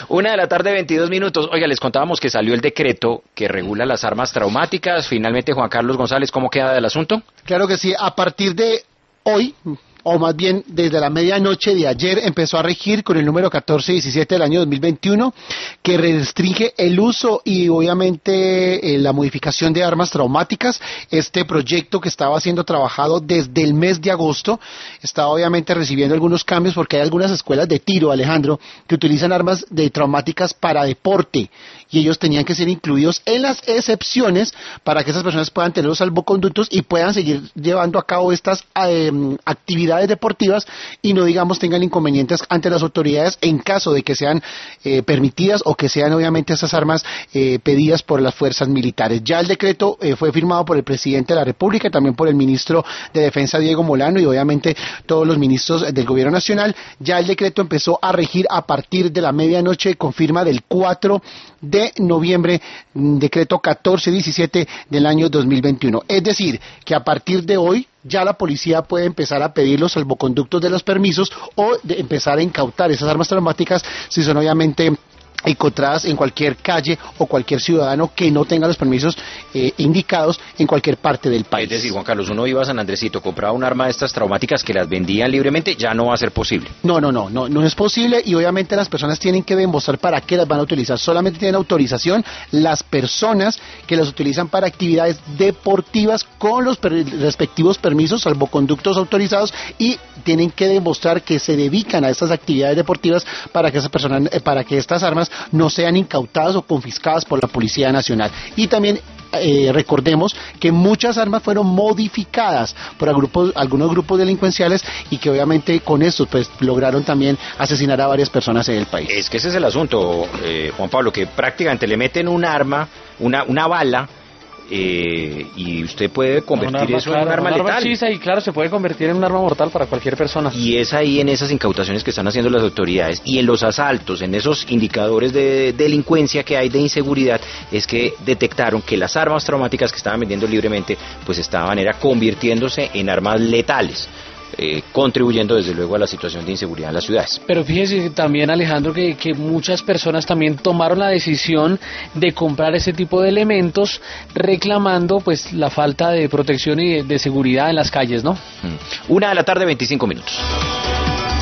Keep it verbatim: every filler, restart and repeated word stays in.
Una de la tarde, veintidós minutos. Oiga, les contábamos que salió el decreto que regula las armas traumáticas. Finalmente, Juan Carlos González, ¿cómo queda del asunto? Claro que sí, a partir de hoy, o más bien desde la medianoche de ayer, empezó a regir con el número catorce diecisiete del año dos mil veintiuno, que restringe el uso y obviamente eh, la modificación de armas traumáticas. Este proyecto, que estaba siendo trabajado desde el mes de agosto, está obviamente recibiendo algunos cambios porque hay algunas escuelas de tiro, Alejandro, que utilizan armas de traumáticas para deporte, y ellos tenían que ser incluidos en las excepciones para que esas personas puedan tener los salvoconductos y puedan seguir llevando a cabo estas eh, actividades deportivas y no, digamos, tengan inconvenientes ante las autoridades en caso de que sean eh, permitidas o que sean obviamente esas armas eh, pedidas por las fuerzas militares. Ya el decreto eh, fue firmado por el presidente de la República, también por el ministro de Defensa Diego Molano y obviamente todos los ministros del gobierno nacional. Ya el decreto empezó a regir a partir de la medianoche con firma del cuatro de noviembre, decreto catorce diecisiete del año dos mil veintiuno. Es decir, que a partir de hoy ya la policía puede empezar a pedir los salvoconductos de los permisos o de empezar a incautar esas armas traumáticas si son obviamente encontradas en cualquier calle o cualquier ciudadano que no tenga los permisos eh, indicados en cualquier parte del país. Es decir, Juan Carlos, uno iba a San Andresito, compraba un arma de estas traumáticas que las vendían libremente, ya no va a ser posible. No, no, no, no, no es posible, y obviamente las personas tienen que demostrar para qué las van a utilizar. Solamente tienen autorización las personas que las utilizan para actividades deportivas con los per respectivos permisos, salvoconductos autorizados, y tienen que demostrar que se dedican a estas actividades deportivas para que esas personas, eh, para que estas armas no sean incautadas o confiscadas por la Policía Nacional. Y también eh, recordemos que muchas armas fueron modificadas por grupos, algunos grupos delincuenciales, y que obviamente con esto pues lograron también asesinar a varias personas en el país. Es que ese es el asunto, eh, Juan Pablo, que prácticamente le meten un arma, una, una bala, Eh, y usted puede convertir arma, eso claro, en un arma letal. Arma y claro, se puede convertir en un arma mortal para cualquier persona. Y es ahí en esas incautaciones que están haciendo las autoridades y en los asaltos, en esos indicadores de delincuencia que hay, de inseguridad, es que detectaron que las armas traumáticas que estaban vendiendo libremente pues estaban era convirtiéndose en armas letales. Eh, contribuyendo desde luego a la situación de inseguridad en las ciudades. Pero fíjese también, Alejandro, que, que muchas personas también tomaron la decisión de comprar ese tipo de elementos reclamando pues la falta de protección y de, de seguridad en las calles, ¿no? Mm. Una de la tarde, veinticinco minutos.